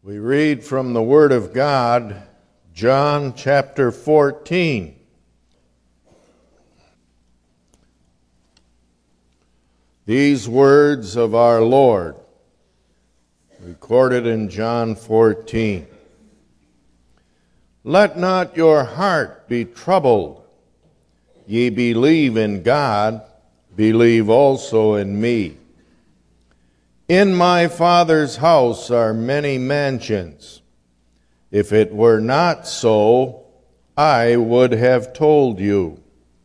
We read from the Word of God, John chapter 14. These words of our Lord, recorded in John 14. Let not your heart be troubled. Ye believe in God, believe also in me. In my Father's house are many mansions. If it were not so, I would have told you.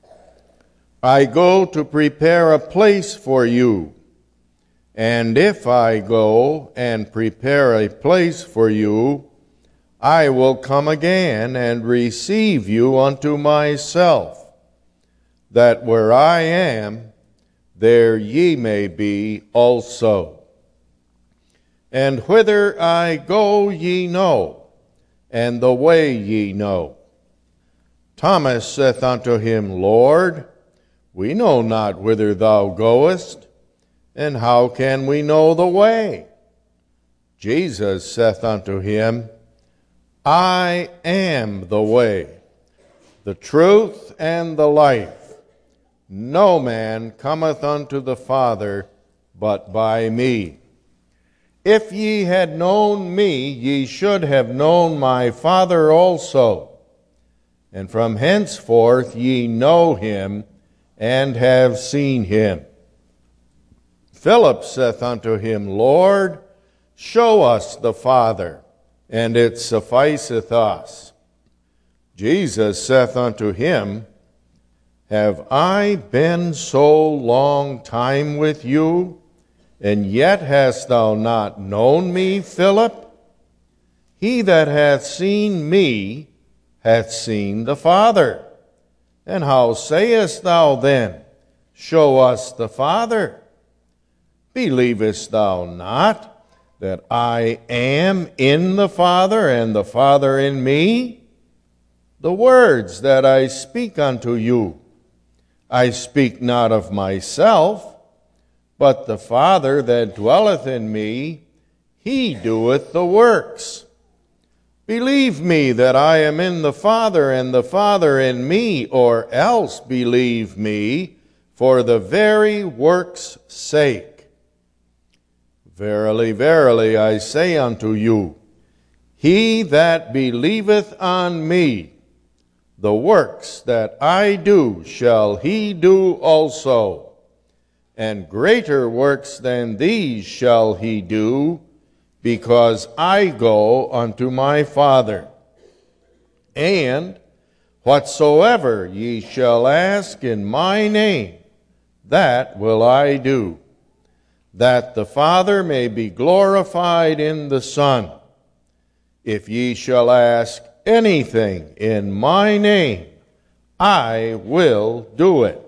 I go to prepare a place for you. And if I go and prepare a place for you, I will come again and receive you unto myself, that where I am, there ye may be also. And whither I go ye know, and the way ye know. Thomas saith unto him, Lord, we know not whither thou goest, and how can we know the way? Jesus saith unto him, I am the way, the truth, and the life. No man cometh unto the Father but by me. If ye had known me, ye should have known my Father also. And from henceforth ye know him, and have seen him. Philip saith unto him, Lord, show us the Father, and it sufficeth us. Jesus saith unto him, Have I been so long time with you, and yet hast thou not known me, Philip? He that hath seen me hath seen the Father. And how sayest thou then, Show us the Father? Believest thou not that I am in the Father, and the Father in me? The words that I speak unto you, I speak not of myself, but the Father that dwelleth in me, he doeth the works. Believe me that I am in the Father, and the Father in me, or else believe me for the very works' sake. Verily, verily, I say unto you, he that believeth on me, the works that I do shall he do also. And greater works than these shall he do, because I go unto my Father. And whatsoever ye shall ask in my name, that will I do, that the Father may be glorified in the Son. If ye shall ask anything in my name, I will do it.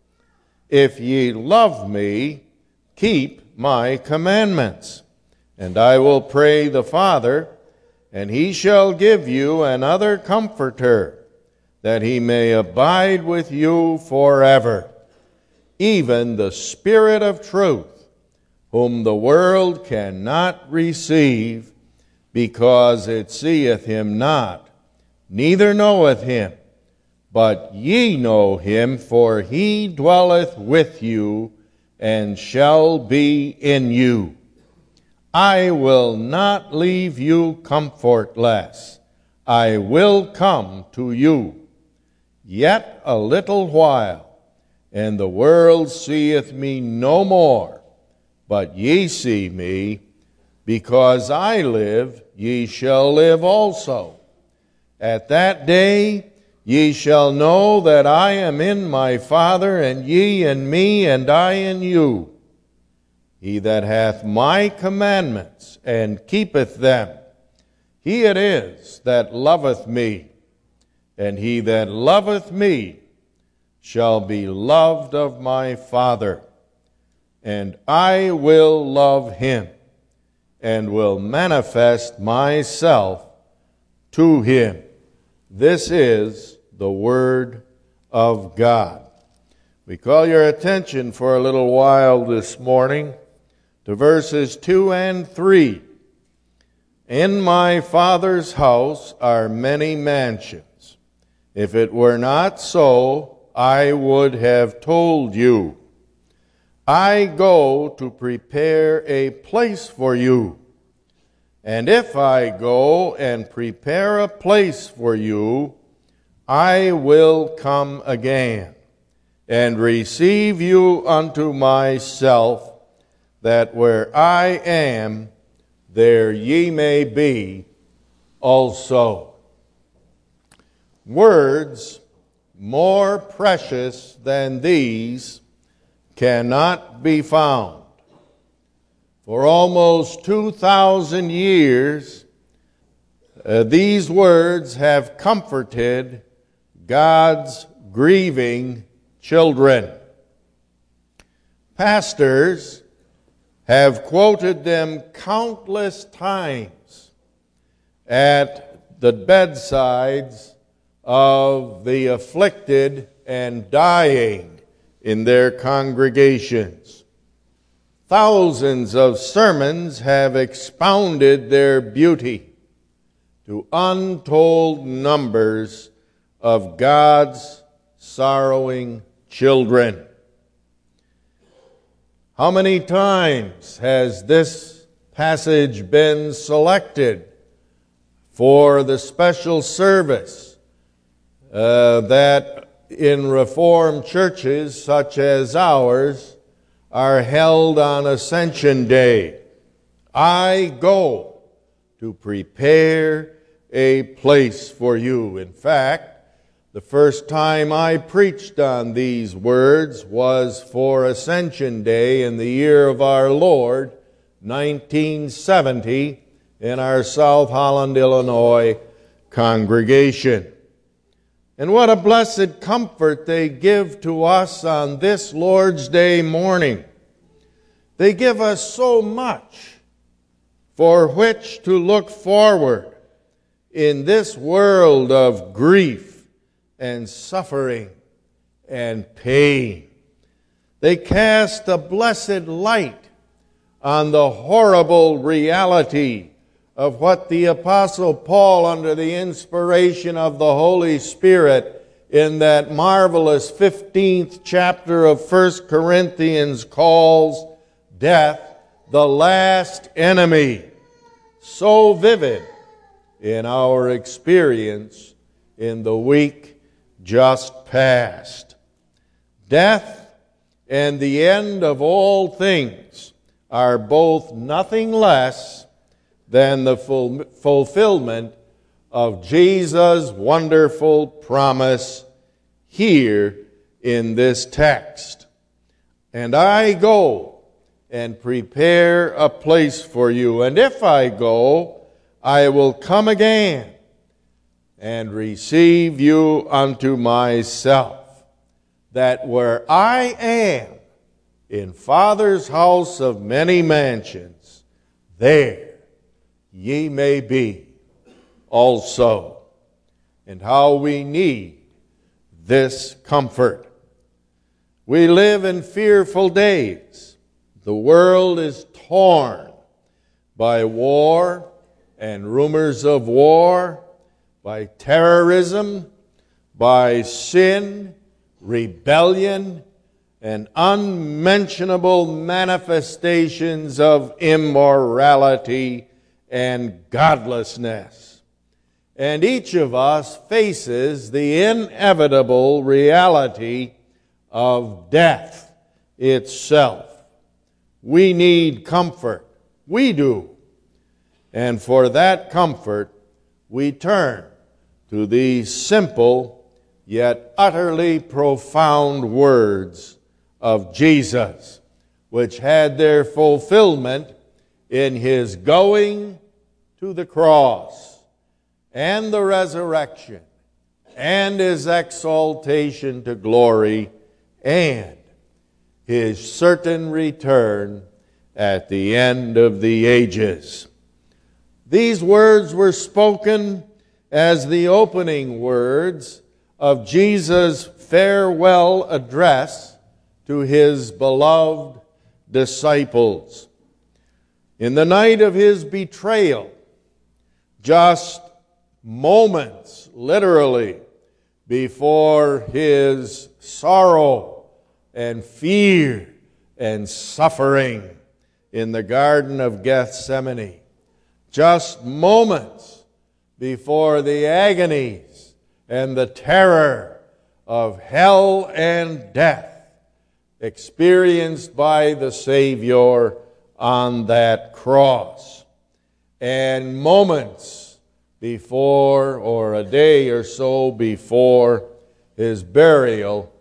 If ye love me, keep my commandments. And I will pray the Father, and he shall give you another Comforter, that he may abide with you forever, even the Spirit of truth, whom the world cannot receive, because it seeth him not, neither knoweth him. But ye know him, for he dwelleth with you, and shall be in you. I will not leave you comfortless. I will come to you. Yet a little while, and the world seeth me no more. But ye see me, because I live, ye shall live also. At that day ye shall know that I am in my Father, and ye in me, and I in you. He that hath my commandments, and keepeth them, he it is that loveth me. And he that loveth me shall be loved of my Father. And I will love him, and will manifest myself to him. This is the Word of God. We call your attention for a little while this morning to verses 2 and 3. In my Father's house are many mansions. If it were not so, I would have told you. I go to prepare a place for you. And if I go and prepare a place for you, I will come again and receive you unto myself, that where I am, there ye may be also. Words more precious than these cannot be found. For almost 2,000 years, these words have comforted God's grieving children. Pastors have quoted them countless times at the bedsides of the afflicted and dying in their congregations. Thousands of sermons have expounded their beauty to untold numbers of God's sorrowing children. How many times has this passage been selected for the special service that in Reformed churches such as ours are held on Ascension Day? I go to prepare a place for you. In fact, the first time I preached on these words was for Ascension Day in the year of our Lord, 1970, in our South Holland, Illinois congregation. And what a blessed comfort they give to us on this Lord's Day morning. They give us so much for which to look forward in this world of grief and suffering and pain. They cast a blessed light on the horrible reality of what the Apostle Paul, under the inspiration of the Holy Spirit, in that marvelous 15th chapter of 1 Corinthians calls death the last enemy. So vivid in our experience in the week just past. Death and the end of all things are both nothing less than the fulfillment of Jesus' wonderful promise here in this text. And I go and prepare a place for you. And if I go, I will come again and receive you unto myself, that where I am in Father's house of many mansions, there ye may be also. And how we need this comfort. We live in fearful days. The world is torn by war and rumors of war, by terrorism, by sin, rebellion, and unmentionable manifestations of immorality and godlessness. And each of us faces the inevitable reality of death itself. We need comfort. We do. And for that comfort, we turn to these simple yet utterly profound words of Jesus, which had their fulfillment in His going to the cross and the resurrection and His exaltation to glory and His certain return at the end of the ages. These words were spoken as the opening words of Jesus' farewell address to His beloved disciples. In the night of His betrayal just moments, literally, before his sorrow and fear and suffering in the Garden of Gethsemane. Just moments before the agonies and the terror of hell and death experienced by the Savior on that cross. And moments before, or a day or so before, his burial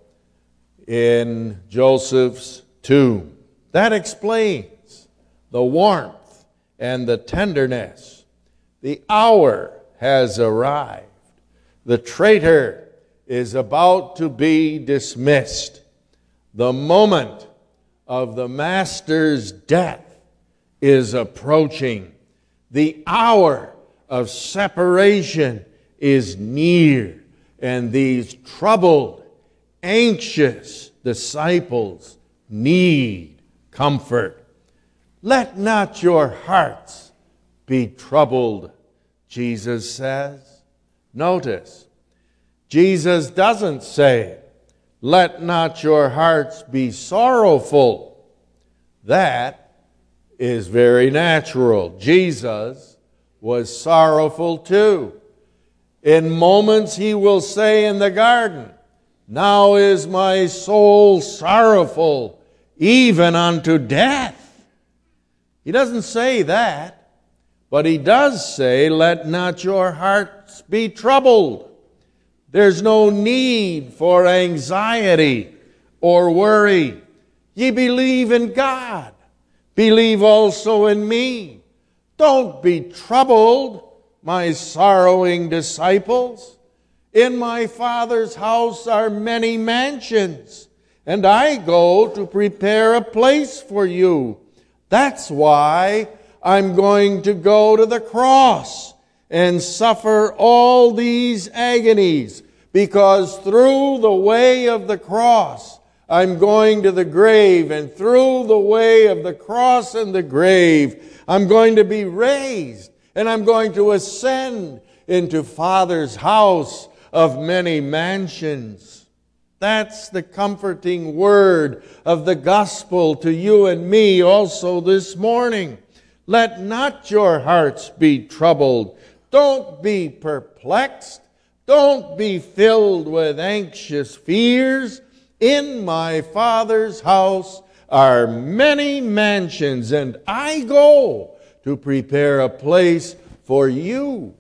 in Joseph's tomb. That explains the warmth and the tenderness. The hour has arrived. The traitor is about to be dismissed. The moment of the Master's death is approaching. The hour of separation is near, and these troubled, anxious disciples need comfort. Let not your hearts be troubled, Jesus says. Notice, Jesus doesn't say, let not your hearts be sorrowful. That is very natural. Jesus was sorrowful too. In moments he will say in the garden, now is my soul sorrowful, even unto death. He doesn't say that, but he does say, let not your hearts be troubled. There's no need for anxiety or worry. Ye believe in God. Believe also in me. Don't be troubled, my sorrowing disciples. In my Father's house are many mansions, and I go to prepare a place for you. That's why I'm going to go to the cross and suffer all these agonies, because through the way of the cross, I'm going to the grave, and through the way of the cross and the grave, I'm going to be raised, and I'm going to ascend into Father's house of many mansions. That's the comforting word of the gospel to you and me also this morning. Let not your hearts be troubled. Don't be perplexed. Don't be filled with anxious fears. In my Father's house are many mansions, and I go to prepare a place for you.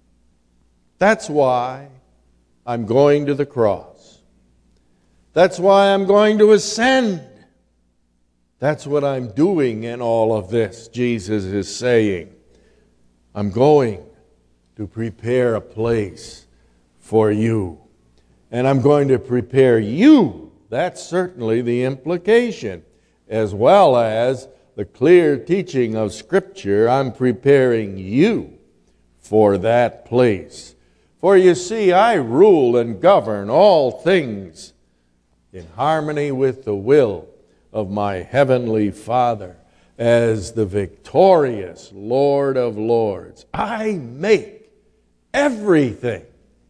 That's why I'm going to the cross. That's why I'm going to ascend. That's what I'm doing in all of this, Jesus is saying. I'm going to prepare a place for you. And I'm going to prepare you. That's certainly the implication. As well as the clear teaching of Scripture, I'm preparing you for that place. For you see, I rule and govern all things in harmony with the will of my heavenly Father as the victorious Lord of Lords. I make everything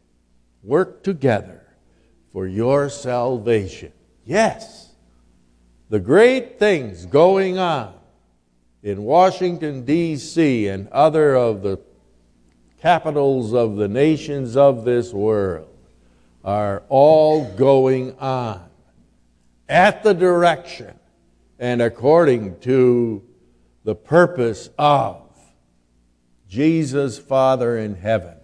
work together for your salvation. Yes, the great things going on in Washington, D.C. and other of the capitals of the nations of this world are all going on at the direction and according to the purpose of Jesus, Father in heaven.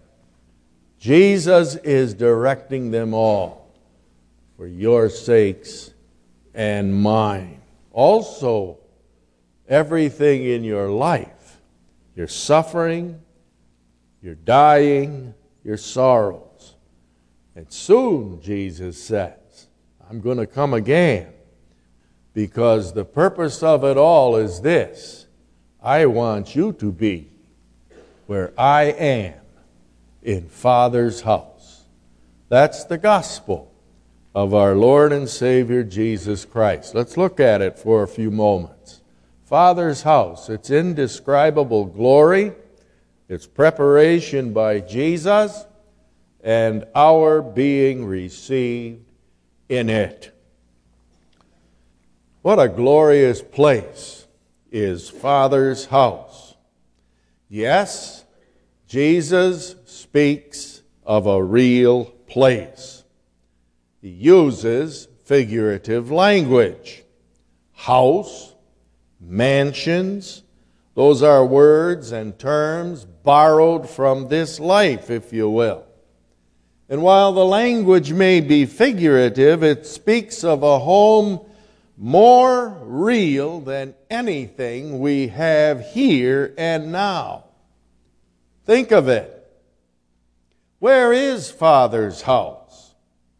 Jesus is directing them all for your sakes and mine. Also, everything in your life, your suffering, your dying, your sorrows. And soon, Jesus says, I'm going to come again, because the purpose of it all is this: I want you to be where I am, in Father's house. That's the gospel of our Lord and Savior Jesus Christ. Let's look at it for a few moments. Father's house, its indescribable glory, its preparation by Jesus, and our being received in it. What a glorious place is Father's house. Yes, Jesus speaks of a real place. He uses figurative language. House, mansions, those are words and terms borrowed from this life, if you will. And while the language may be figurative, it speaks of a home more real than anything we have here and now. Think of it. Where is Father's house?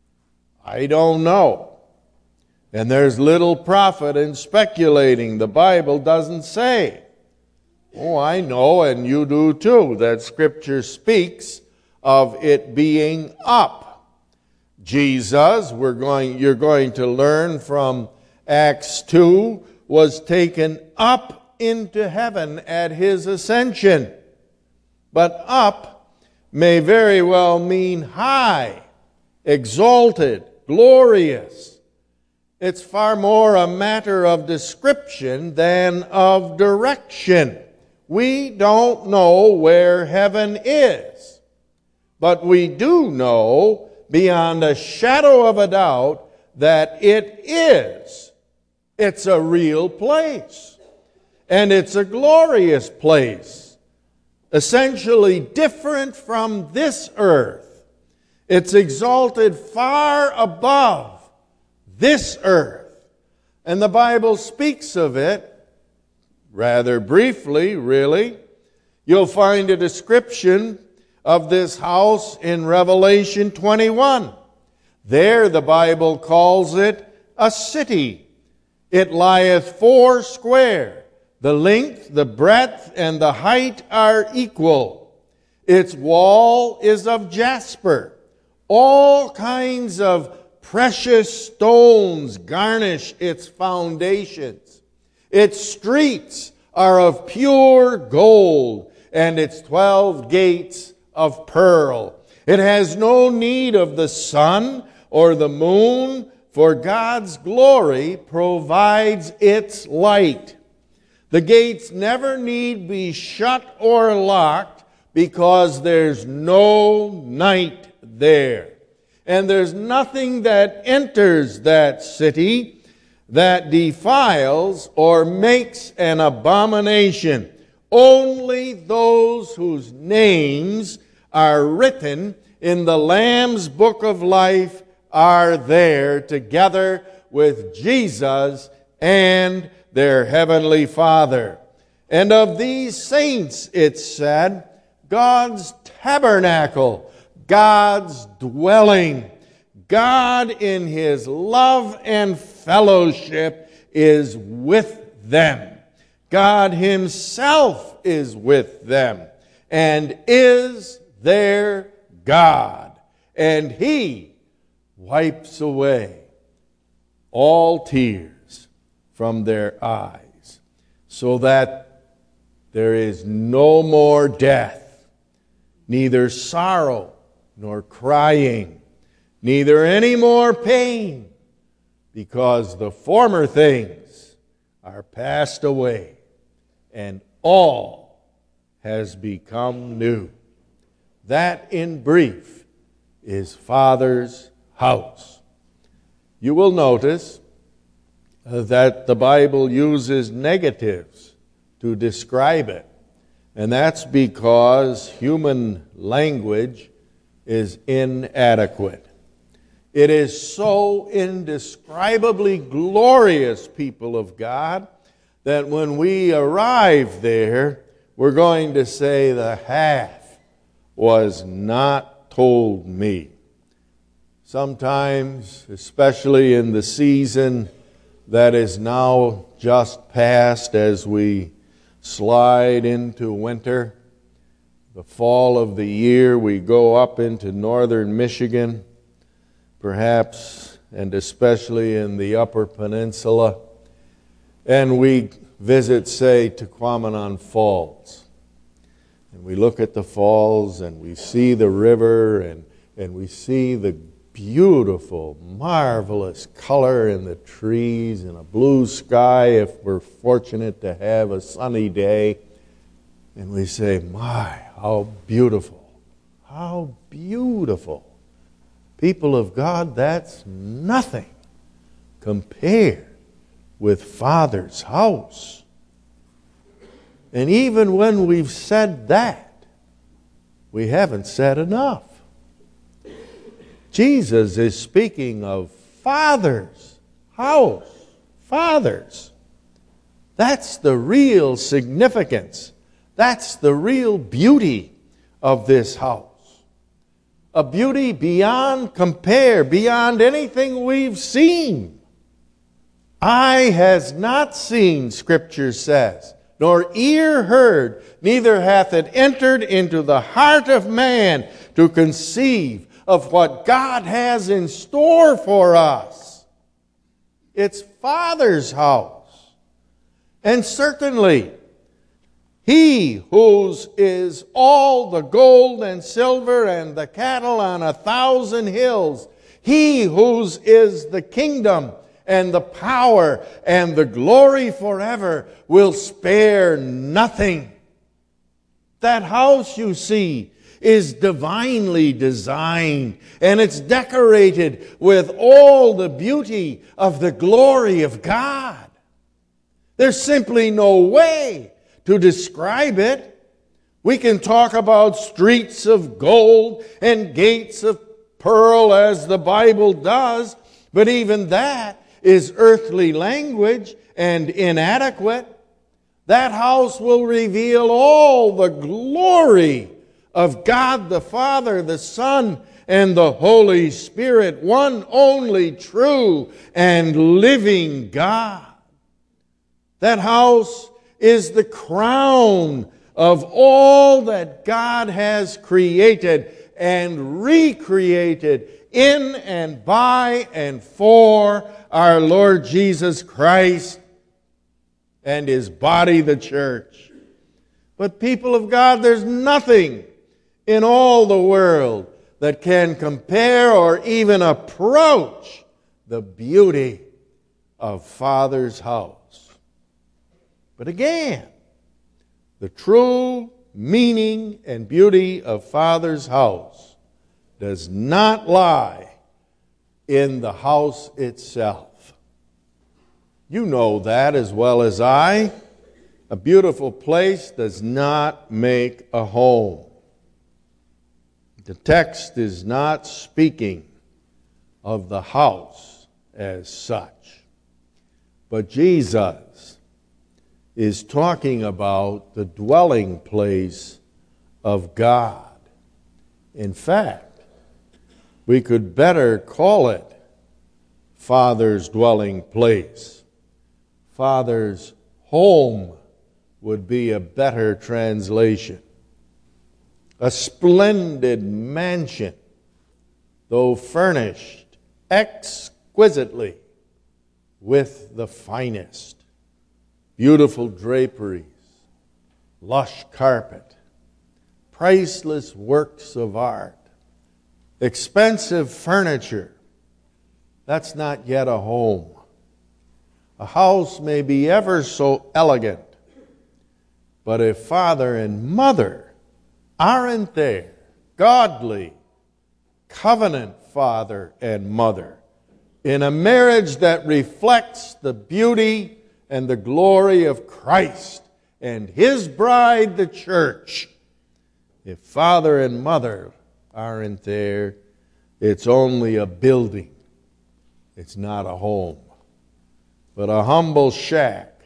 I don't know. And there's little profit in speculating. The Bible doesn't say. Oh, I know, and you do too, that Scripture speaks of it being up. Jesus, you're going to learn from Acts 2, was taken up into heaven at his ascension. But up may very well mean high, exalted, glorious. It's far more a matter of description than of direction. We don't know where heaven is, but we do know beyond a shadow of a doubt that it is. It's a real place, and it's a glorious place, essentially different from this earth. It's exalted far above this earth, and the Bible speaks of it rather briefly, really. You'll find a description of this house in Revelation 21. There the Bible calls it a city. It lieth 4 square. The length, the breadth, and the height are equal. Its wall is of jasper. All kinds of precious stones garnish its foundations. Its streets are of pure gold, and its 12 gates of pearl. It has no need of the sun or the moon, for God's glory provides its light. The gates never need be shut or locked because there's no night there. And there's nothing that enters that city that defiles or makes an abomination. Only those whose names are written in the Lamb's book of life are there together with Jesus and their heavenly Father. And of these saints, it's said, God's tabernacle, God's dwelling, God in His love and fellowship is with them. God Himself is with them and is their God. And He wipes away all tears from their eyes, so that there is no more death, neither sorrow nor crying, neither any more pain, because the former things are passed away, and all has become new. That, in brief, is Father's house. You will notice that the Bible uses negatives to describe it. And that's because human language is inadequate. It is so indescribably glorious, people of God, that when we arrive there, we're going to say the half was not told me. Sometimes, especially in the season that is now just past as we slide into winter, the fall of the year, we go up into northern Michigan, perhaps and especially in the Upper Peninsula, and we visit, say, Tequamanon Falls. And we look at the falls and we see the river and we see the beautiful, marvelous color in the trees and a blue sky if we're fortunate to have a sunny day. And we say, my, how beautiful, how beautiful. People of God, that's nothing compared with Father's house. And even when we've said that, we haven't said enough. Jesus is speaking of Father's house. Fathers. That's the real significance. That's the real beauty of this house. A beauty beyond compare, beyond anything we've seen. Eye has not seen, Scripture says, nor ear heard, neither hath it entered into the heart of man to conceive of what God has in store for us. It's Father's house. And certainly, He whose is all the gold and silver and the cattle on 1,000 hills, He whose is the kingdom and the power and the glory forever, will spare nothing. That house you see is divinely designed, and it's decorated with all the beauty of the glory of God. There's simply no way to describe it. We can talk about streets of gold and gates of pearl as the Bible does, but even that is earthly language and inadequate. That house will reveal all the glory of God the Father, the Son, and the Holy Spirit, one only true and living God. That house is the crown of all that God has created and recreated in and by and for our Lord Jesus Christ and His body, the church. But people of God, there's nothing in all the world that can compare or even approach the beauty of Father's house. But again, the true meaning and beauty of Father's house does not lie in the house itself. You know that as well as I. A beautiful place does not make a home. The text is not speaking of the house as such, but Jesus is talking about the dwelling place of God. In fact, we could better call it Father's dwelling place. Father's home would be a better translation. A splendid mansion, though furnished exquisitely with the finest. Beautiful draperies, lush carpet, priceless works of art, expensive furniture. That's not yet a home. A house may be ever so elegant, but if father and mother aren't there, godly, covenant father and mother, in a marriage that reflects the beauty and the glory of Christ and His bride, the church, if father and mother aren't there, it's only a building. It's not a home, but a humble shack,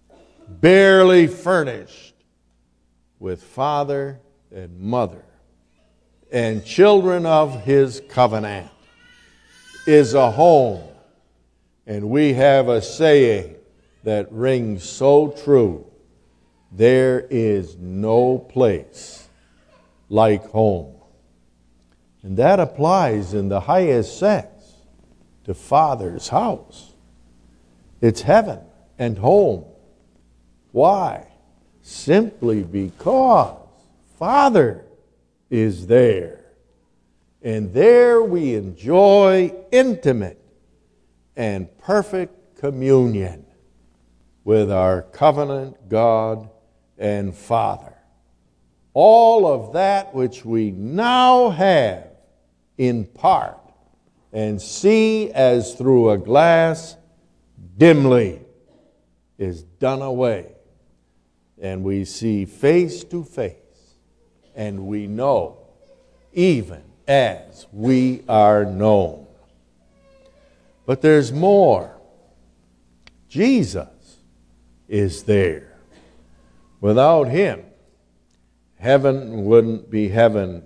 barely furnished with father and mother and children of His covenant is a home. And we have a saying that rings so true: there is no place like home. And that applies in the highest sense to Father's house. It's heaven and home. Why? Simply because Father is there. And there we enjoy intimate and perfect communion with our covenant God and Father. All of that which we now have in part and see as through a glass dimly is done away. And we see face to face, and we know even as we are known. But there's more. Jesus is there. Without Him, heaven wouldn't be heaven.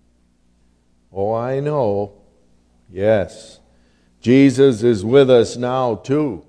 Oh, I know. Yes. Jesus is with us now too.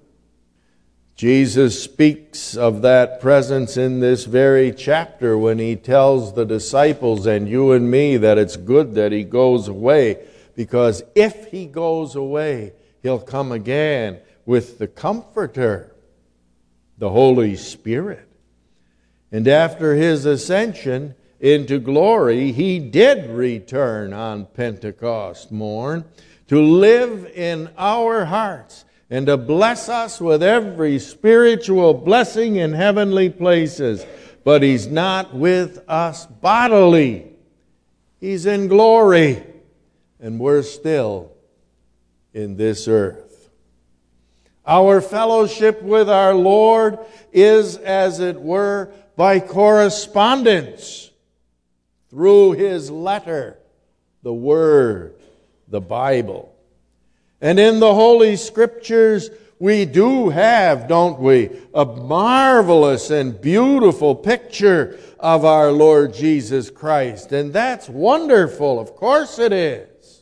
Jesus speaks of that presence in this very chapter when He tells the disciples and you and me that it's good that He goes away, because if He goes away, He'll come again with the Comforter, the Holy Spirit. And after His ascension into glory, He did return on Pentecost morn to live in our hearts and to bless us with every spiritual blessing in heavenly places. But He's not with us bodily. He's in glory, and we're still in this earth. Our fellowship with our Lord is, as it were, by correspondence through His letter, the Word, the Bible. And in the Holy Scriptures, we do have, don't we, a marvelous and beautiful picture of our Lord Jesus Christ. And that's wonderful. Of course it is.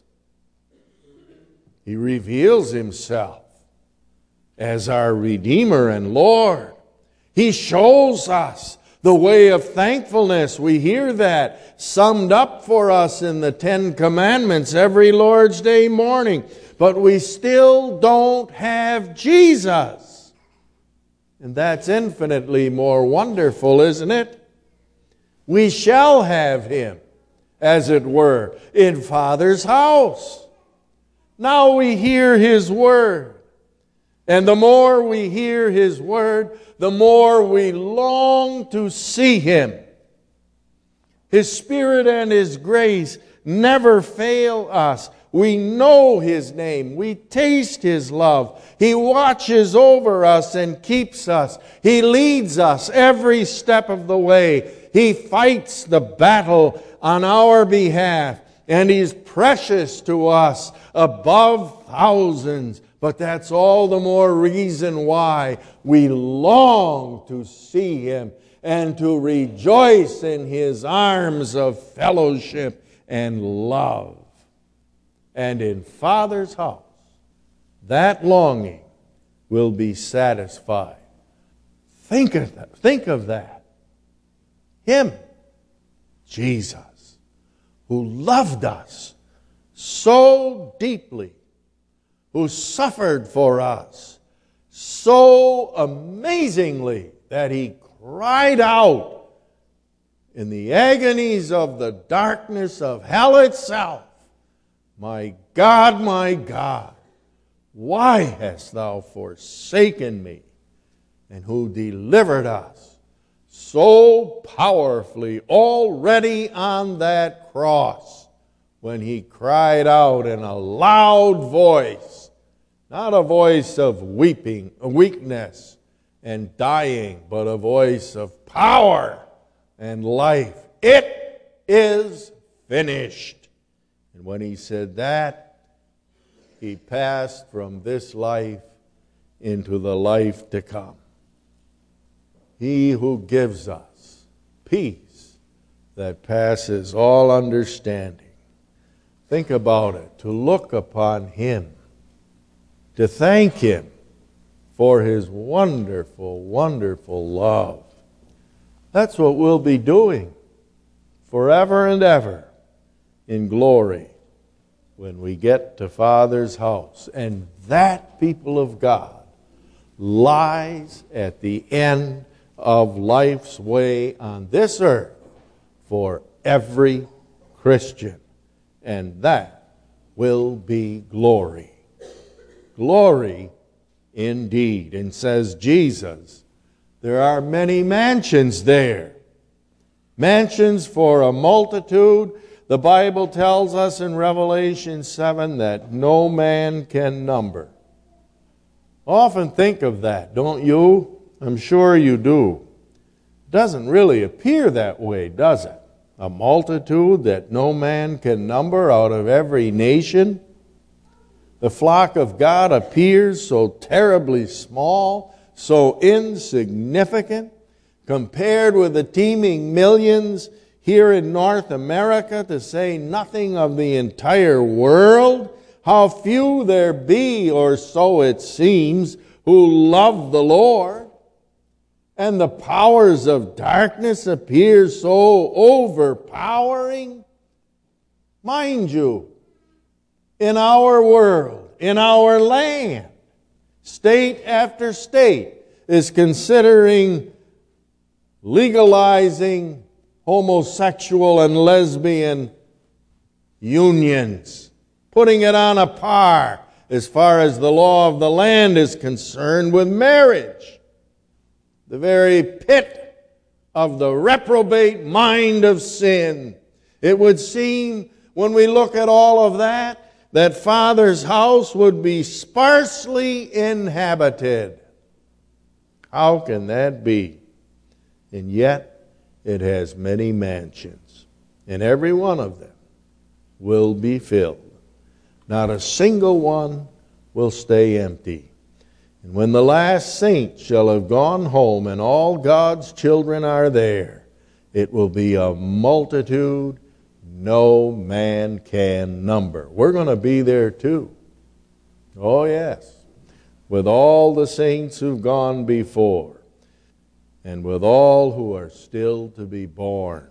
He reveals Himself as our Redeemer and Lord. He shows us the way of thankfulness. We hear that summed up for us in the Ten Commandments every Lord's Day morning. But we still don't have Jesus. And that's infinitely more wonderful, isn't it? We shall have Him, as it were, in Father's house. Now we hear His Word. And the more we hear His Word, the more we long to see Him. His Spirit and His grace never fail us. We know His name. We taste His love. He watches over us and keeps us. He leads us every step of the way. He fights the battle on our behalf. And He's precious to us above thousands. But that's all the more reason why we long to see Him and to rejoice in His arms of fellowship and love. And in Father's house, that longing will be satisfied. Think of that. Him, Jesus, who loved us so deeply, who suffered for us so amazingly that He cried out in the agonies of the darkness of hell itself, my God, why hast Thou forsaken me? And who delivered us so powerfully already on that cross when He cried out in a loud voice, not a voice of weeping, weakness and dying, but a voice of power and life. It is finished. And when He said that, He passed from this life into the life to come. He who gives us peace that passes all understanding. Think about it, to look upon Him, to thank Him for His wonderful, wonderful love. That's what we'll be doing forever and ever in glory when we get to Father's house. And that, people of God, lies at the end of life's way on this earth every Christian. And that will be glory. Glory indeed. And says Jesus, there are many mansions there. Mansions for a multitude. The Bible tells us in Revelation 7 that no man can number. Often think of that, don't you? I'm sure you do. Doesn't really appear that way, does it? A multitude that no man can number out of every nation. The flock of God appears so terribly small, so insignificant, compared with the teeming millions here in North America, to say nothing of the entire world. How few there be, or so it seems, who love the Lord. And the powers of darkness appear so overpowering. Mind you, in our world, in our land, state after state is considering legalizing homosexual and lesbian unions, putting it on a par as far as the law of the land is concerned with marriage. The very pit of the reprobate mind of sin. It would seem, when we look at all of that, that Father's house would be sparsely inhabited. How can that be? And yet, it has many mansions, and every one of them will be filled. Not a single one will stay empty. And when the last saint shall have gone home and all God's children are there, it will be a multitude no man can number. We're going to be there too. Oh yes. With all the saints who've gone before, and with all who are still to be born.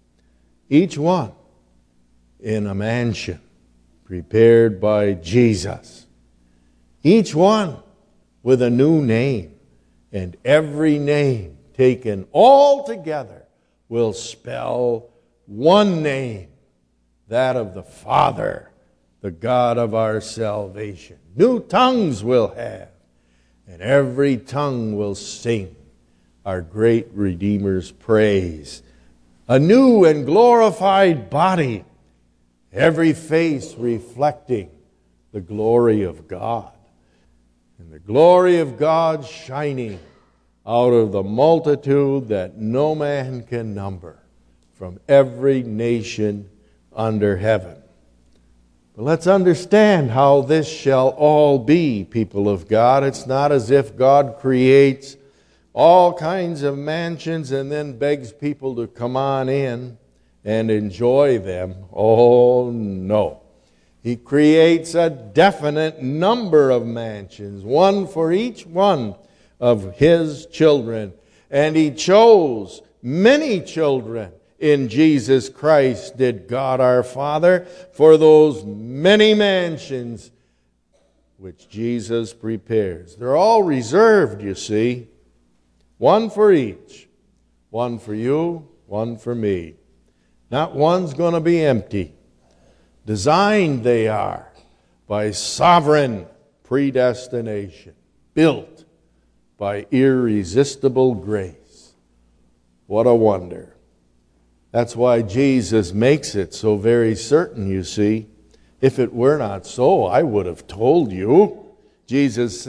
Each one in a mansion prepared by Jesus. Each one with a new name, and every name taken all together will spell one name, that of the Father, the God of our salvation. New tongues we'll have, and every tongue will sing our great Redeemer's praise. A new and glorified body, every face reflecting the glory of God. And the glory of God shining out of the multitude that no man can number from every nation under heaven. But let's understand how this shall all be, people of God. It's not as if God creates all kinds of mansions and then begs people to come on in and enjoy them. Oh, no. He creates a definite number of mansions, one for each one of His children. And He chose many children in Jesus Christ, did God our Father, for those many mansions which Jesus prepares. They're all reserved, you see. One for each. One for you, one for me. Not one's going to be empty. Designed they are by sovereign predestination, built by irresistible grace. What a wonder. That's why Jesus makes it so very certain, you see. If it were not so, I would have told you. Jesus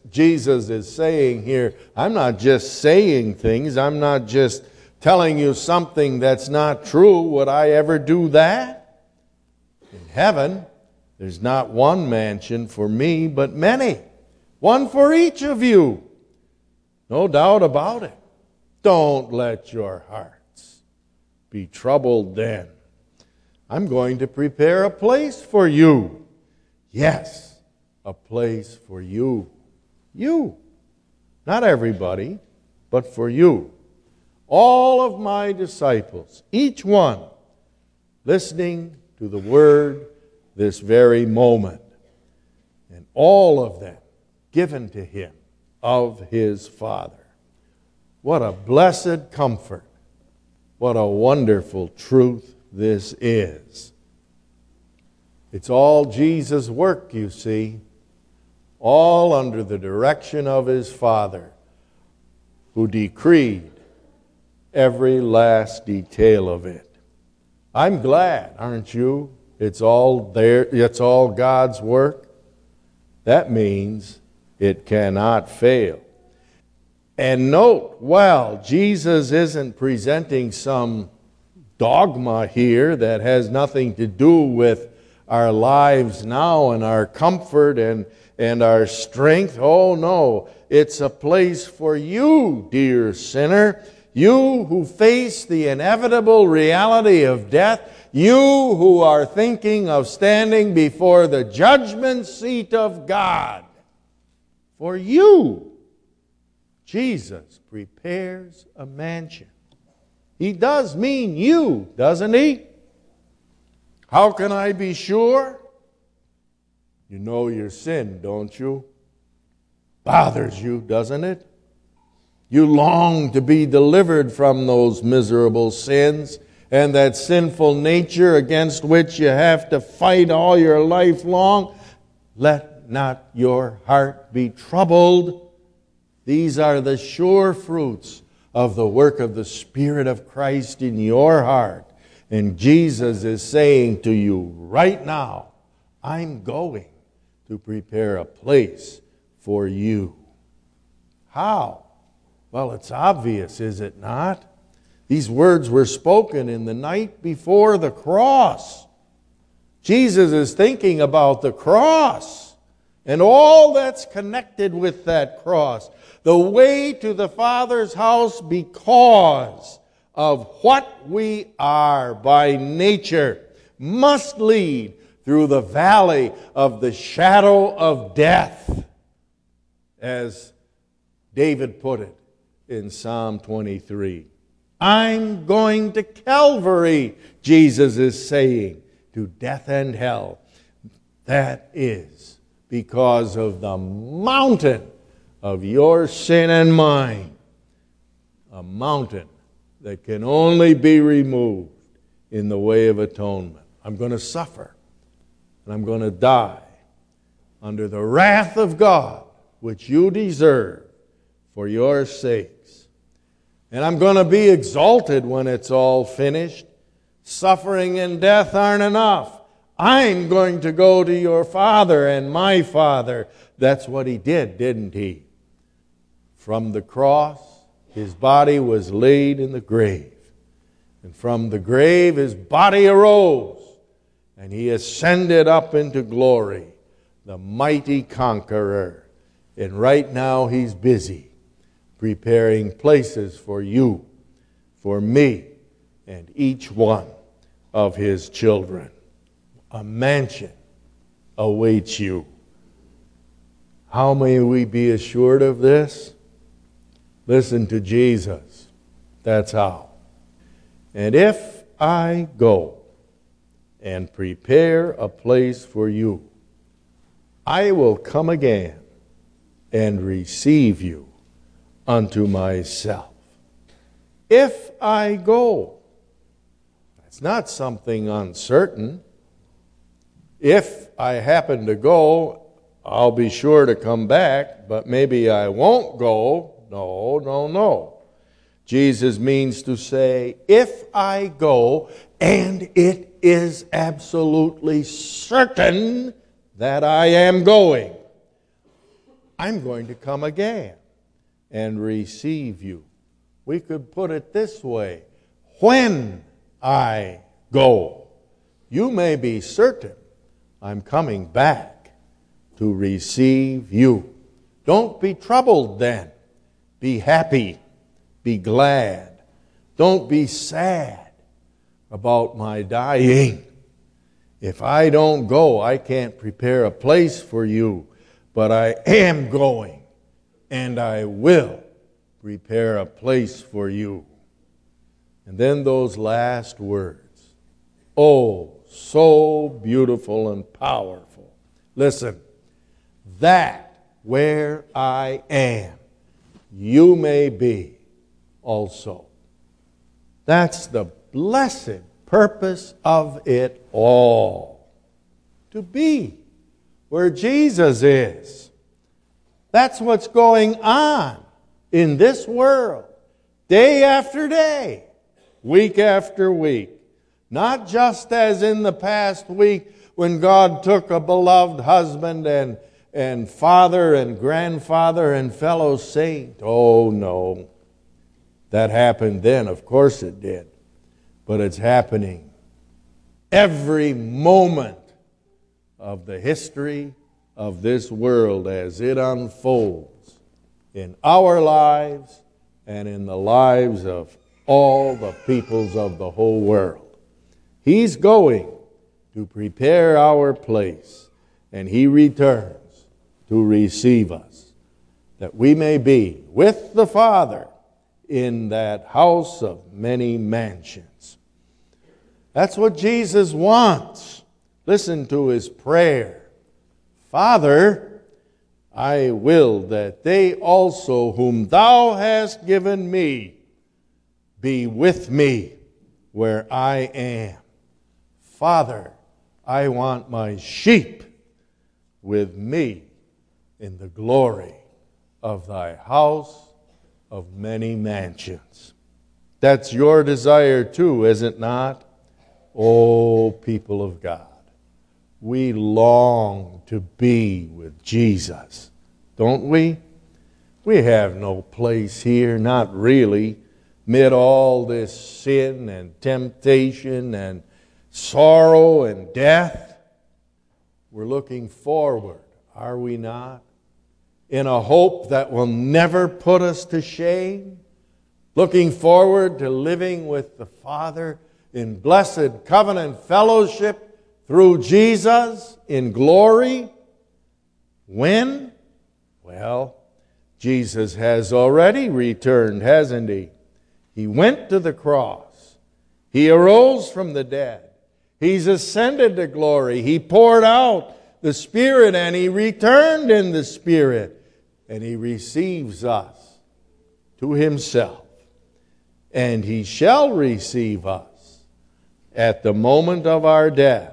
is saying here, I'm not just saying things, I'm not just telling you something that's not true. Would I ever do that? In heaven, there's not one mansion for me, but many. One for each of you. No doubt about it. Don't let your hearts be troubled then. I'm going to prepare a place for you. Yes, a place for you. You. Not everybody, but for you. All of my disciples, each one, listening to the Word this very moment. And all of them given to Him of His Father. What a blessed comfort. What a wonderful truth this is. It's all Jesus' work, you see, all under the direction of His Father, who decreed every last detail of it. I'm glad, aren't you? It's all there. It's all God's work. That means it cannot fail. And note, well, Jesus isn't presenting some dogma here that has nothing to do with our lives now and our comfort and our strength. Oh no, it's a place for you, dear sinner. You who face the inevitable reality of death. You who are thinking of standing before the judgment seat of God. For you, Jesus prepares a mansion. He does mean you, doesn't He? How can I be sure? You know your sin, don't you? Bothers you, doesn't it? You long to be delivered from those miserable sins and that sinful nature against which you have to fight all your life long. Let not your heart be troubled. These are the sure fruits of the work of the Spirit of Christ in your heart. And Jesus is saying to you right now, I'm going to prepare a place for you. How? Well, it's obvious, is it not? These words were spoken in the night before the cross. Jesus is thinking about the cross and all that's connected with that cross. The way to the Father's house because of what we are by nature must lead through the valley of the shadow of death, as David put it in Psalm 23. I'm going to Calvary, Jesus is saying, to death and hell. That is because of the mountain of your sin and mine. A mountain that can only be removed in the way of atonement. I'm going to suffer, and I'm going to die under the wrath of God, which you deserve for your sakes. And I'm going to be exalted when it's all finished. Suffering and death aren't enough. I'm going to go to your Father and my Father. That's what He did, didn't He? From the cross, His body was laid in the grave. And from the grave, His body arose. And He ascended up into glory, the mighty conqueror. And right now, He's busy preparing places for you, for me, and each one of His children. A mansion awaits you. How may we be assured of this? Listen to Jesus. That's how. And if I go and prepare a place for you, I will come again and receive you unto myself. If I go, it's not something uncertain. If I happen to go, I'll be sure to come back, but maybe I won't go. No. Jesus means to say, if I go, and it is absolutely certain that I am going, I'm going to come again and receive you. We could put it this way: when I go, you may be certain I'm coming back to receive you. Don't be troubled then. Be happy. Be glad. Don't be sad about my dying. If I don't go, I can't prepare a place for you, but I am going, and I will prepare a place for you. And then those last words, oh, so beautiful and powerful. Listen, that where I am, you may be also. That's the blessed purpose of it all. To be where Jesus is. That's what's going on in this world, day after day, week after week. Not just as in the past week when God took a beloved husband and father and grandfather and fellow saint. Oh, no. That happened then, of course it did. But it's happening every moment of the history of this world as it unfolds in our lives and in the lives of all the peoples of the whole world. He's going to prepare our place, and He returns to receive us, that we may be with the Father in that house of many mansions. That's what Jesus wants. Listen to His prayer. Father, I will that they also whom Thou hast given me be with me where I am. Father, I want my sheep with me in the glory of Thy house of many mansions. That's your desire too, is it not? Oh, people of God, we long to be with Jesus, don't we? We have no place here, not really, amid all this sin and temptation and sorrow and death. We're looking forward, are we not? In a hope that will never put us to shame. Looking forward to living with the Father in blessed covenant fellowship through Jesus in glory. When? Well, Jesus has already returned, hasn't He? He went to the cross. He arose from the dead. He's ascended to glory. He poured out the Spirit and He returned in the Spirit. And He receives us to Himself. And He shall receive us at the moment of our death.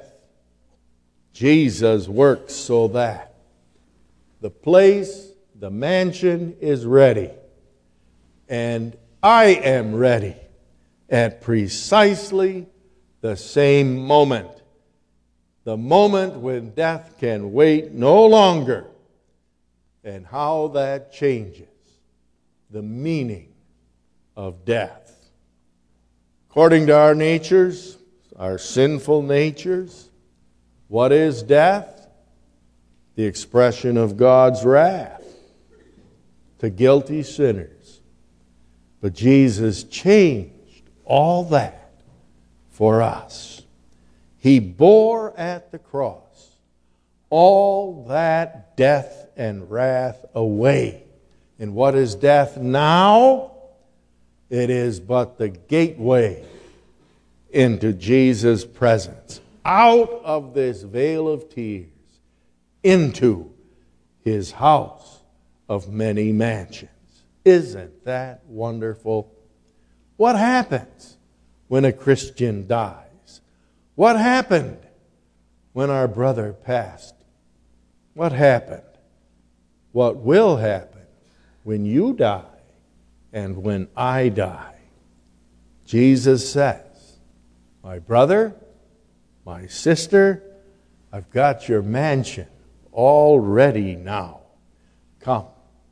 Jesus works so that the place, the mansion is ready. And I am ready at precisely the same moment. The moment when death can wait no longer. And how that changes the meaning of death. According to our natures, our sinful natures, what is death? The expression of God's wrath to guilty sinners. But Jesus changed all that for us. He bore at the cross all that death and wrath away. And what is death now? It is but the gateway into Jesus' presence, out of this vale of tears, into His house of many mansions. Isn't that wonderful? What happens when a Christian dies? What happened when our brother passed? What happened? What will happen when you die and when I die? Jesus says, my brother, my sister, I've got your mansion all ready now. Come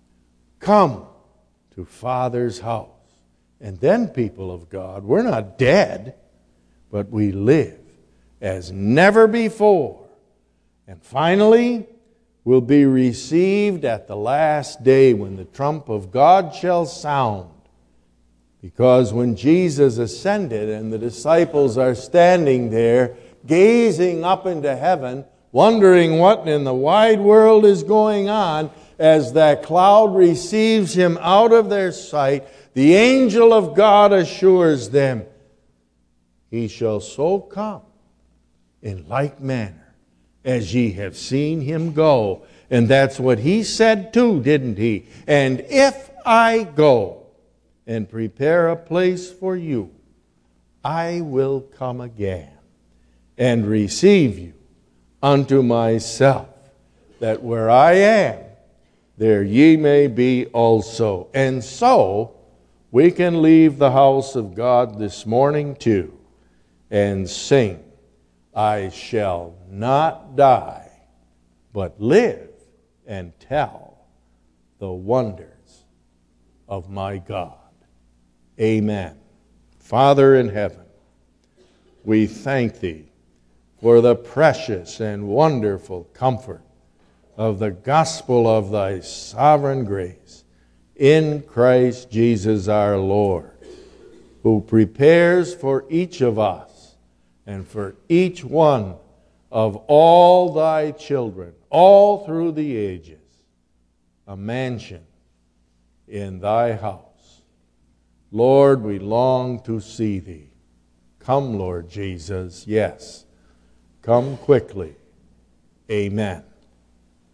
to Father's house. And then, people of God, we're not dead, but we live as never before. And finally, will be received at the last day when the trump of God shall sound. Because when Jesus ascended and the disciples are standing there gazing up into heaven, wondering what in the wide world is going on, as that cloud receives Him out of their sight, the angel of God assures them, He shall so come in like manner as ye have seen Him go. And that's what He said too, didn't He? And if I go and prepare a place for you, I will come again and receive you unto myself, that where I am, there ye may be also. And so, we can leave the house of God this morning too and sing, I shall not die, but live and tell the wonders of my God. Amen. Father in heaven, we thank thee for the precious and wonderful comfort of the gospel of thy sovereign grace in Christ Jesus our Lord, who prepares for each of us and for each one of all thy children, all through the ages, a mansion in thy house. Lord, we long to see thee. Come, Lord Jesus, yes, come quickly. Amen.